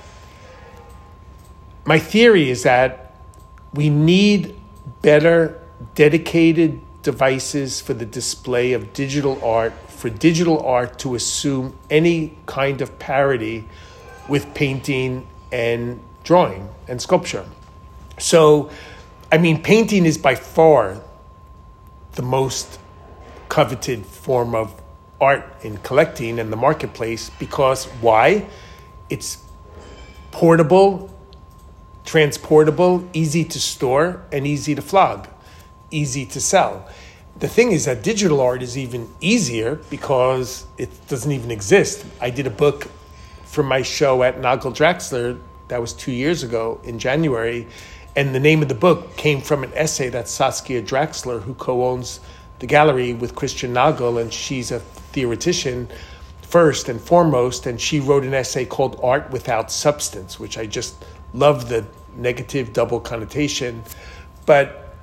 my theory is that we need better dedicated devices for the display of digital art, for digital art to assume any kind of parity with painting and drawing and sculpture. So, I mean, painting is by far the most coveted form of art in collecting in the marketplace because why? It's portable, transportable, easy to store, and easy to flog, easy to sell. The thing is that digital art is even easier because it doesn't even exist. I did a book for my show at Nagel Draxler, that was 2 years ago in January, and the name of the book came from an essay that Saskia Draxler, who co-owns the gallery with Christian Nagel, and she's a theoretician first and foremost, and she wrote an essay called Art Without Substance, which I just love the negative double connotation. But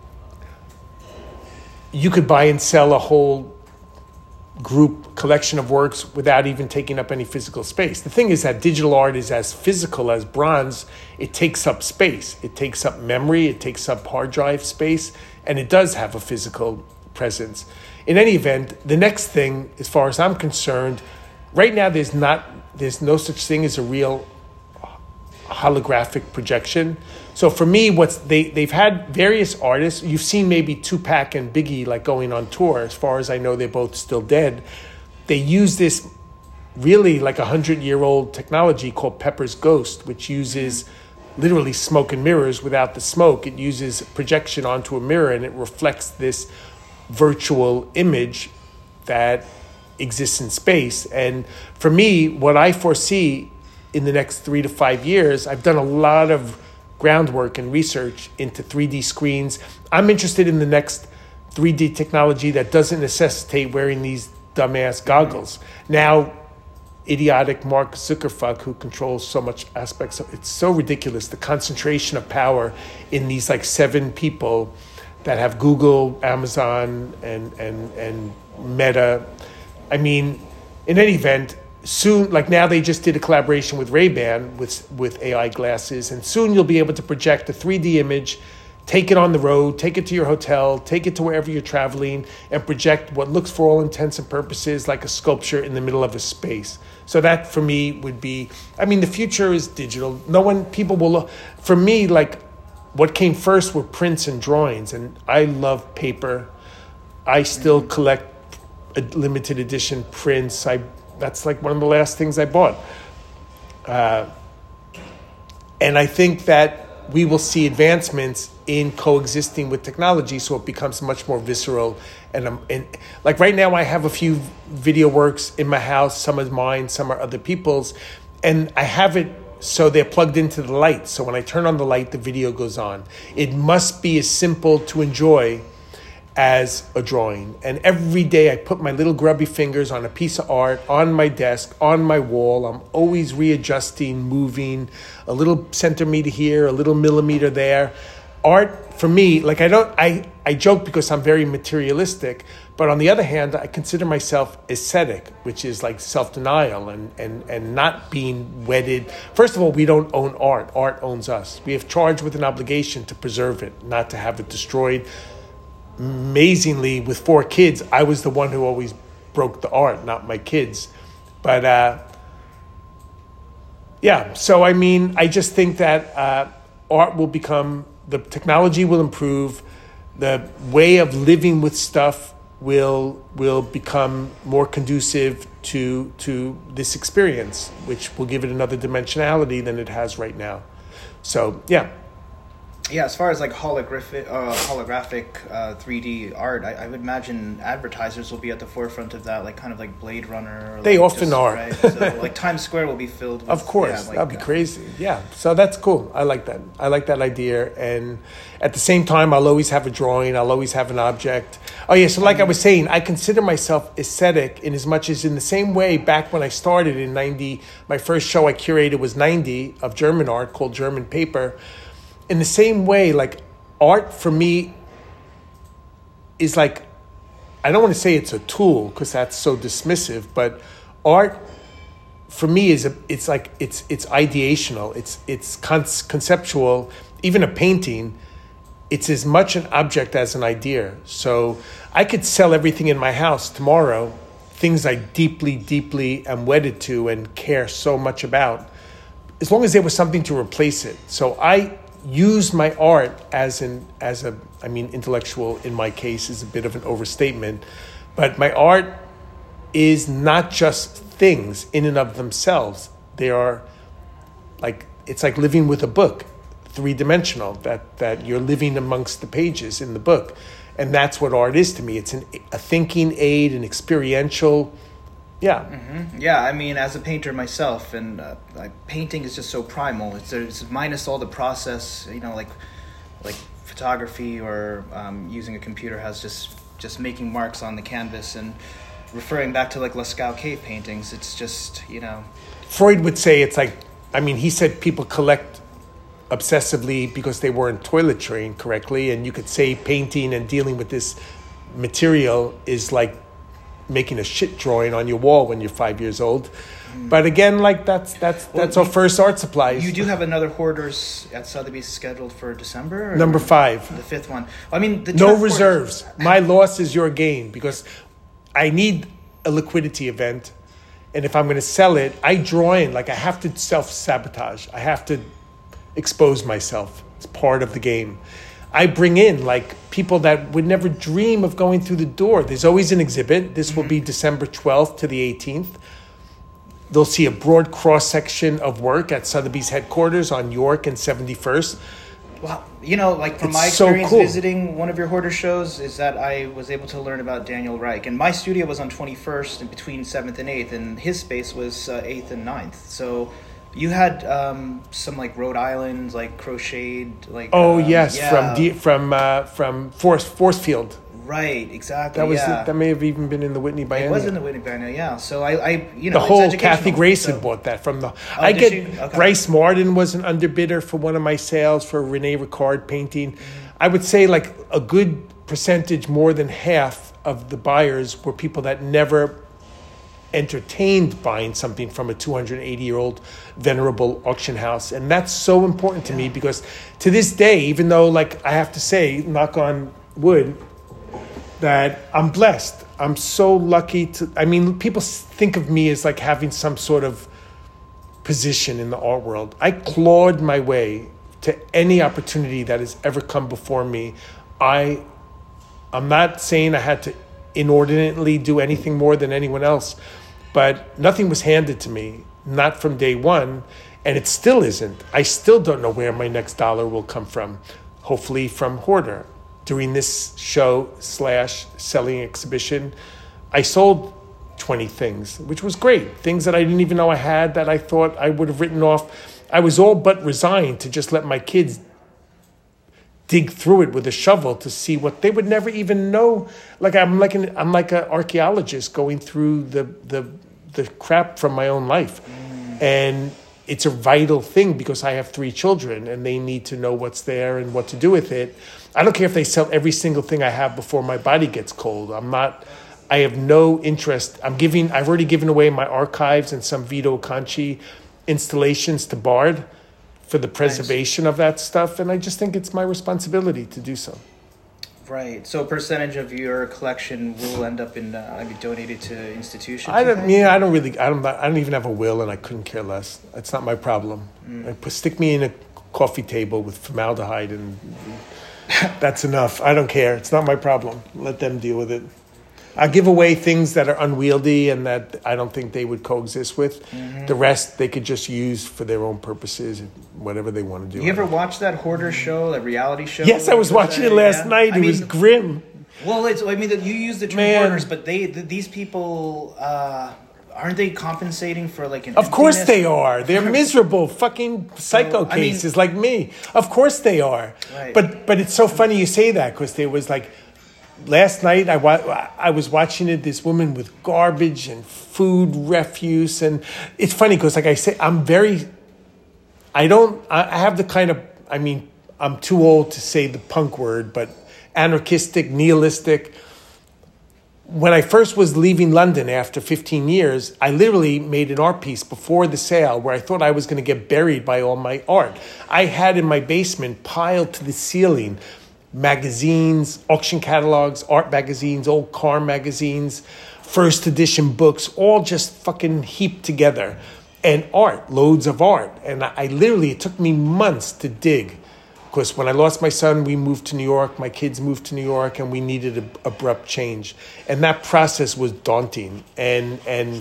you could buy and sell a whole group collection of works without even taking up any physical space. The thing is that digital art is as physical as bronze. It takes up space. It takes up memory. It takes up hard drive space. And it does have a physical presence. In any event, the next thing, as far as I'm concerned, right now there's no such thing as a real holographic projection. So for me, they've had various artists. You've seen maybe Tupac and Biggie like going on tour. As far as I know, they're both still dead. They use this really like 100-year-old technology called Pepper's Ghost, which uses literally smoke and mirrors without the smoke. It uses projection onto a mirror and it reflects this virtual image that exists in space. And for me, what I foresee in the next 3 to 5 years, I've done a lot of groundwork and research into 3D screens. I'm interested in the next 3D technology that doesn't necessitate wearing these dumbass goggles. Now, idiotic Mark Zuckerberg, who controls so much aspects of it's so ridiculous, the concentration of power in these like 7 people that have Google, Amazon, and Meta. I mean, in any event, soon, like now they just did a collaboration with Ray-Ban with AI glasses, and soon you'll be able to project a 3D image, take it on the road, take it to your hotel, take it to wherever you're traveling, and project what looks for all intents and purposes like a sculpture in the middle of a space. So that for me would be, I mean, the future is digital. People will look, for me, like what came first were prints and drawings, and I love paper. I still collect limited edition prints. That's like one of the last things I bought. And I think that we will see advancements in coexisting with technology, so it becomes much more visceral. And like right now, I have a few video works in my house. Some are mine, some are other people's. And I have it so they're plugged into the light. So when I turn on the light, the video goes on. It must be as simple to enjoy as a drawing. And every day I put my little grubby fingers on a piece of art, on my desk, on my wall. I'm always readjusting, moving, a little centimeter here, a little millimeter there. Art, for me, like I joke because I'm very materialistic, but on the other hand, I consider myself ascetic, which is like self-denial and not being wedded. First of all, we don't own art. Art owns us. We have charged with an obligation to preserve it, not to have it destroyed. Amazingly, with 4 kids, I was the one who always broke the art, not my kids. But yeah, so I mean, I just think that art will become, the technology will improve, the way of living with stuff will become more conducive to this experience, which will give it another dimensionality than it has right now. So yeah. Yeah, as far as like holographic 3D art, I would imagine advertisers will be at the forefront of that, like kind of like Blade Runner. Or they like often are. Right? So like Times Square will be filled with... Of course, that'd be crazy. Yeah, so that's cool. I like that. I like that idea. And at the same time, I'll always have a drawing. I'll always have an object. Oh yeah, so like I was saying, I consider myself aesthetic in as much as in the same way back when I started in 90, my first show I curated was 90 of German art called German Paper. In the same way, like art for me is like, I don't want to say it's a tool because that's so dismissive, but art for me is it's ideational, it's conceptual. Even a painting, it's as much an object as an idea. So I could sell everything in my house tomorrow, things I deeply am wedded to and care so much about, as long as there was something to replace it. So I use my art intellectual in my case is a bit of an overstatement, but my art is not just things in and of themselves. They are like, it's like living with a book, three-dimensional, that you're living amongst the pages in the book. And that's what art is to me. It's a thinking aid, an experiential. Yeah. Mm-hmm. Yeah, I mean, as a painter myself, and painting is just so primal. It's minus all the process, like photography or using a computer has just making marks on the canvas and referring back to like Lascaux cave paintings. It's just, Freud would say it's like, he said people collect obsessively because they weren't toilet trained correctly, and you could say painting and dealing with this material is like making a shit drawing on your wall when you're 5 years old. But again, like that's our first art supplies. You do have another Hoarders at Sotheby's scheduled for December? Number 5. The 5th one. I mean, no reserves. My loss is your gain because I need a liquidity event. And if I'm going to sell it, I draw in, like I have to self-sabotage. I have to expose myself. It's part of the game. I bring in like people that would never dream of going through the door. There's always an exhibit. This will be December 12th to the 18th. They'll see a broad cross-section of work at Sotheby's headquarters on York and 71st. Well, like from my experience visiting one of your Hoarder shows is that I was able to learn about Daniel Reich. And my studio was on 21st and between 7th and 8th, and his space was 8th and 9th. So you had some like Rhode Island, like crocheted, like yes, from Forcefield. Right, exactly. That was that may have even been in the Whitney Biennial. It was in the Whitney Biennial, yeah. So I the whole Kathy Grayson bought that from the. Bryce Martin was an underbidder for one of my sales for Rene Ricard painting. Mm-hmm. I would say like a good percentage, more than half of the buyers were people that never entertained buying something from a 280-year-old venerable auction house. And that's so important to me because to this day, even though like I have to say, knock on wood, that I'm blessed. I'm so lucky people think of me as like having some sort of position in the art world. I clawed my way to any opportunity that has ever come before me. I'm not saying I had to inordinately do anything more than anyone else, but nothing was handed to me, not from day one, and it still isn't. I still don't know where my next dollar will come from. Hopefully from Hoarder. During this show/selling exhibition, I sold 20 things, which was great. Things that I didn't even know I had that I thought I would have written off. I was all but resigned to just let my kids dig through it with a shovel to see what they would never even know. Like I'm like an archaeologist going through the crap from my own life. And it's a vital thing because I have 3 children and they need to know what's there and what to do with it. I don't care if they sell every single thing I have before my body gets cold. I have no interest. I've already given away my archives and some Vito Conci installations to Bard for the preservation of that stuff. And I just think it's my responsibility to do so. Right. So a percentage of your collection will end up in donated to institutions? I don't even have a will, and I couldn't care less. It's not my problem. Stick me in a coffee table with formaldehyde and that's enough. I don't care. It's not my problem. Let them deal with it. I give away things that are unwieldy and that I don't think they would coexist with. Mm-hmm. The rest they could just use for their own purposes, whatever they want to do. You ever watch that Hoarder show, that reality show? Yes, I was watching it last night. It was grim. Well, you use the term hoarders, but these people, aren't they compensating for like an Of course emptiness? they are. They're miserable fucking psycho cases like me. Of course they are. Right. But it's so funny you say that because there was like, last night I was watching it, this woman with garbage and food refuse. And it's funny because like I say, I have the kind of, I'm too old to say the punk word, but anarchistic, nihilistic. When I first was leaving London after 15 years, I literally made an art piece before the sale where I thought I was going to get buried by all my art. I had in my basement piled to the ceiling magazines, auction catalogs, art magazines, old car magazines, first edition books, all just fucking heaped together. And art, loads of art. And it took me months to dig. Because when I lost my son, we moved to New York, my kids moved to New York, and we needed an abrupt change. And that process was daunting. And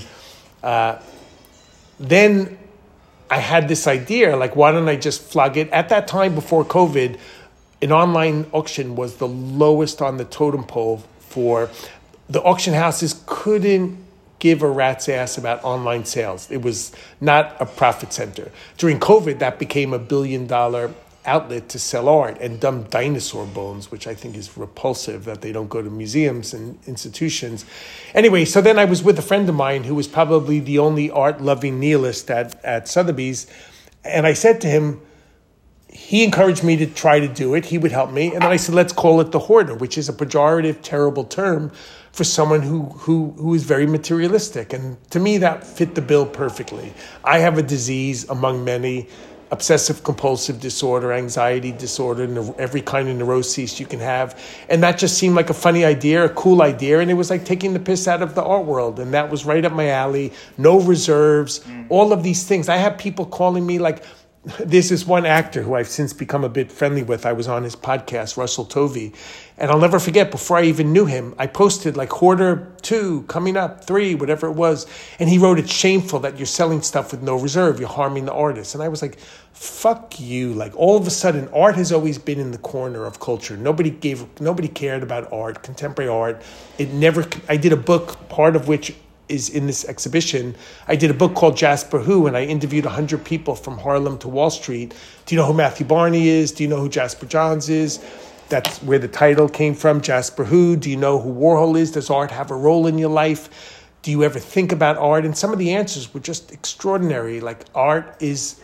then I had this idea, like, why don't I just flog it? At that time, before COVID, an online auction was the lowest on the totem pole for the auction houses couldn't give a rat's ass about online sales. It was not a profit center. During COVID, that became $1 billion outlet to sell art and dumb dinosaur bones, which I think is repulsive that they don't go to museums and institutions. Anyway, so then I was with a friend of mine who was probably the only art-loving nihilist at Sotheby's, and I said to him, he encouraged me to try to do it. He would help me. And then I said, let's call it the hoarder, which is a pejorative, terrible term for someone who is very materialistic. And to me, that fit the bill perfectly. I have a disease among many, obsessive compulsive disorder, anxiety disorder, every kind of neuroses you can have. And that just seemed like a funny idea, a cool idea. And it was like taking the piss out of the art world. And that was right up my alley. No reserves, all of these things. I have people calling me like, there's this one actor who I've since become a bit friendly with. I was on his podcast, Russell Tovey. And I'll never forget, before I even knew him, I posted like Hoarder 2, coming up, 3, whatever it was. And he wrote, it's shameful that you're selling stuff with no reserve. You're harming the artist. And I was like, fuck you. Like all of a sudden, art has always been in the corner of culture. Nobody cared about art, contemporary art. I did a book, part of which is in this exhibition. I did a book called Jasper Who, and I interviewed 100 people from Harlem to Wall Street. Do you know who Matthew Barney is? Do you know who Jasper Johns is? That's where the title came from, Jasper Who. Do you know who Warhol is? Does art have a role in your life? Do you ever think about art? And some of the answers were just extraordinary. Like art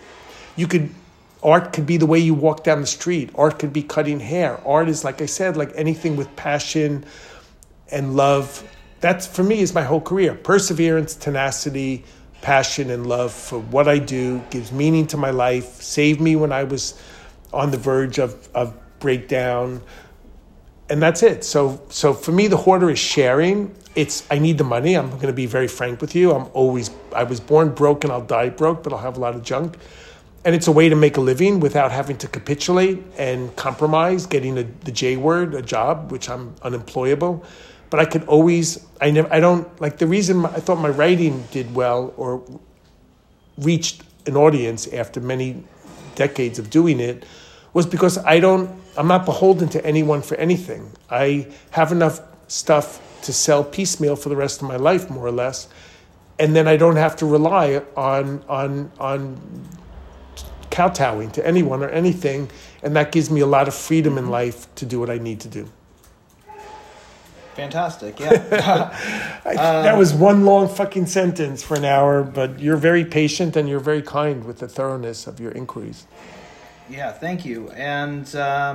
could be the way you walk down the street. Art could be cutting hair. Art is, like I said, like anything with passion and love. That's, for me, is my whole career. Perseverance, tenacity, passion, and love for what I do gives meaning to my life, saved me when I was on the verge of breakdown. And that's it. So for me, the hoarder is sharing. I need the money. I'm going to be very frank with you. I was born broke and I'll die broke, but I'll have a lot of junk. And it's a way to make a living without having to capitulate and compromise, getting the J word, a job, which I'm unemployable. But I could always, the reason I thought my writing did well or reached an audience after many decades of doing it was because I'm not beholden to anyone for anything. I have enough stuff to sell piecemeal for the rest of my life, more or less. And then I don't have to rely on kowtowing to anyone or anything. And that gives me a lot of freedom in life to do what I need to do. Fantastic, yeah. That was one long fucking sentence for an hour, but you're very patient and you're very kind with the thoroughness of your inquiries. Yeah, thank you. And,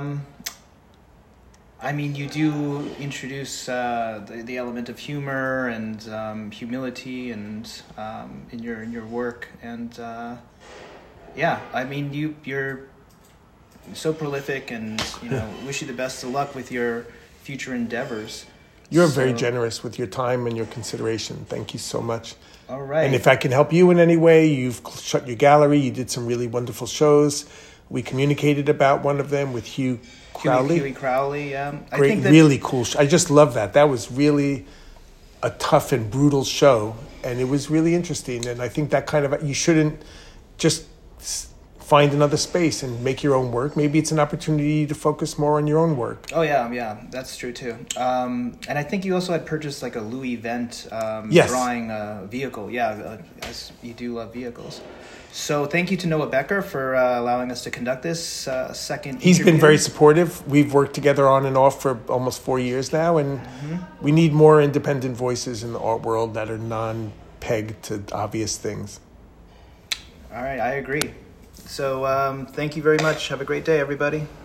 you do introduce the element of humor and humility and in your work. And, you're so prolific and, wish you the best of luck with your future endeavors. You're very generous with your time and your consideration. Thank you so much. All right. And if I can help you in any way, you've shut your gallery. You did some really wonderful shows. We communicated about one of them with Hugh Crowley. Huey Crowley, yeah. Great, really cool. I just love that. That was really a tough and brutal show, and it was really interesting. And I think that kind of, you shouldn't just find another space and make your own work. Maybe it's an opportunity to focus more on your own work. Oh yeah, that's true too. And I think you also had purchased like a Louis Vent Yes. drawing vehicle. Yeah, as you do love vehicles. So thank you to Noah Becker for allowing us to conduct this second He's been interview. very supportive. We've worked together on and off for almost 4 years now, and we need more independent voices in the art world that are non-pegged to obvious things. All right, I agree. So thank you very much. Have a great day, everybody.